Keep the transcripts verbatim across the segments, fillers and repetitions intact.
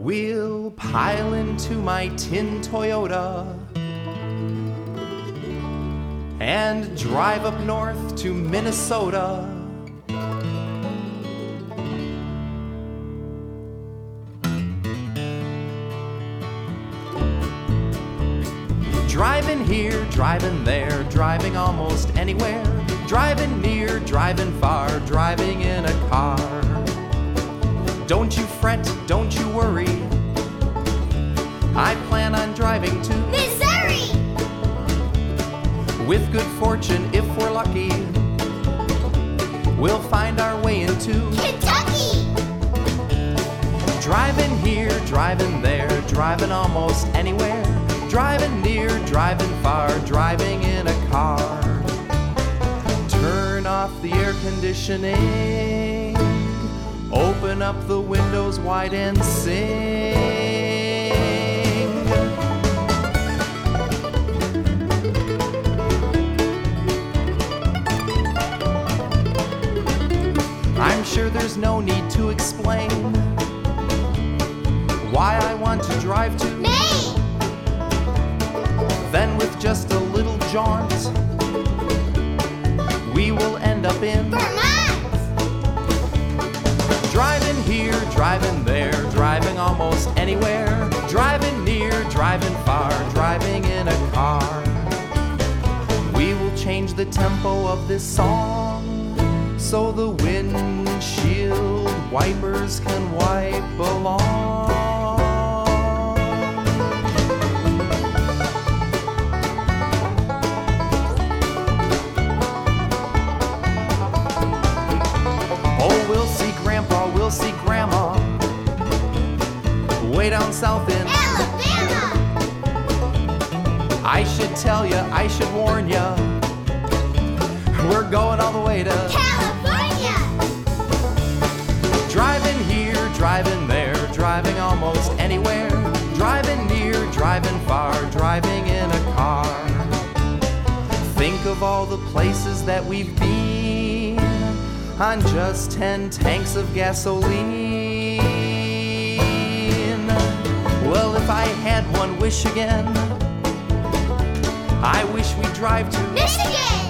We'll pile into my tin Toyota and drive up north to Minnesota. Driving here, driving there, driving almost anywhere, driving near, driving far, driving in a car. Don't you fret, don't you worry, I plan on driving to Missouri! With good fortune, if we're lucky, we'll find our way into Kentucky! Driving here, driving there, driving almost anywhere, driving near, driving far, driving in a car. Turn off the air conditioning, open up the windows wide and sing. I'm sure there's no need to explain why I want to drive to Maine! Then with just a little jaunt, we will end up in Vermont! Driving here, driving there, driving almost anywhere, driving near, driving far, driving in a car. We will change the tempo of this song so the windshield wipers can wipe along. We'll see Grandpa, we'll see Grandma, way down south in Alabama! I should tell ya, I should warn ya, we're going all the way to California! Driving here, driving there, driving almost anywhere, driving near, driving far, driving in a car. Think of all the places that we've been on just ten tanks of gasoline. Well, if I had one wish again, I wish we'd drive to Michigan!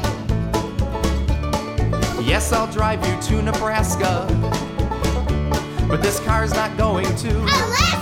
Yes, I'll drive you to Nebraska, but this car's not going to Alaska!